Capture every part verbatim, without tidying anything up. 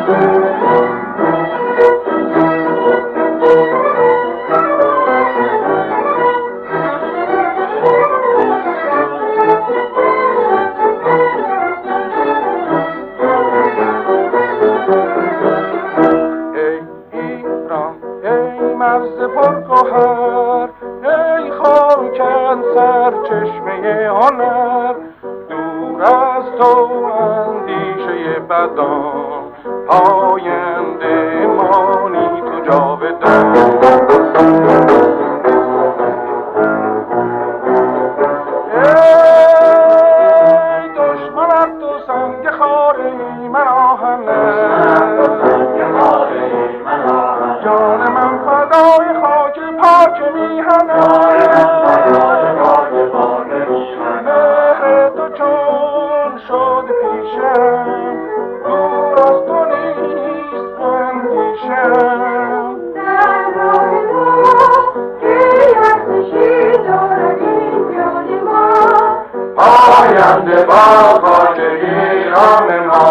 مرز پرگوهر، ای خاکن سرچشمه هنر، دور از تو اندیشه بدان، پاینده مانی تو جاودان. ای دشمنت تو سنگ خاره من آهنم، جان من فدای خاک پاک میهنم. مهر تو چون شد پیشم، دور از تو نیست اندیشم. در راه تو که ارزشی دارد این جان ما، پاینده با خاک ایران ما.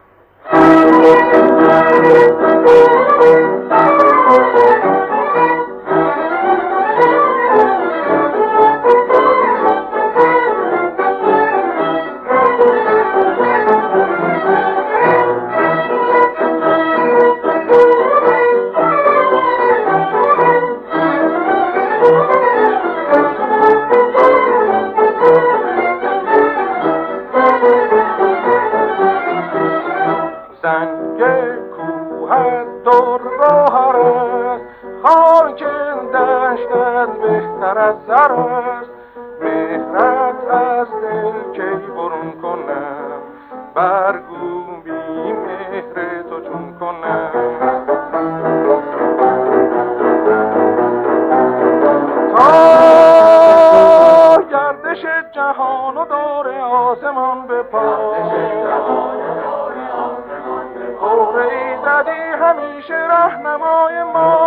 سنگ کوهت در گوهر است، خاک دشتت بهتر از زر است. مهرت از دل کی برون کنم، برگو بی مهر تو چون کنم. تا گردش جهان و دور آسمان به پا، ای زدی همیشه رهنمای ما.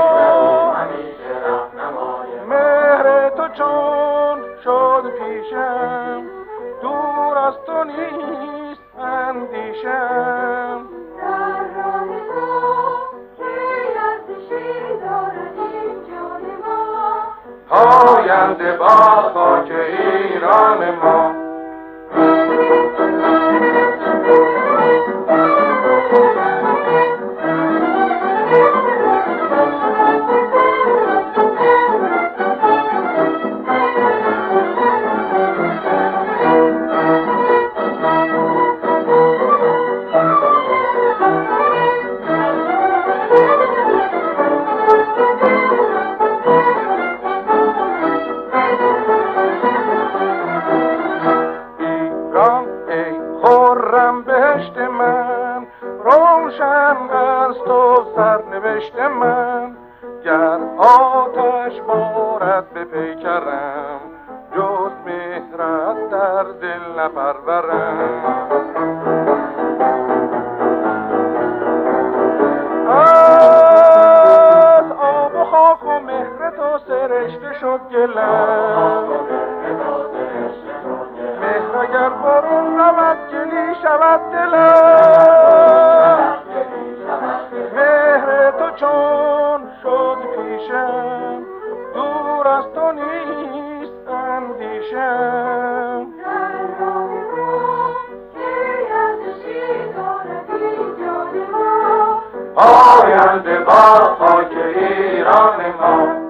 مهر تو چون شد پیشم، دور از تو نیست اندیشم. در راه تو که ارزشی دارد این جان ما، پاینده با خاک ایران ما. خرم بهشت من، روشن از تو سرنوشت من. گر آتش بارد به پیکرم، جز مهرت در دل نپرورم. از آب و خاک و مهر تو سرشته شد گلم، مهر اگر برون رود گلی شود دلم. مهر تو چون شد پیشم، دور از تو نیست اندیشم. در راه تو که ارزشی دارد این جان ما، پاینده با خاک ایران ما.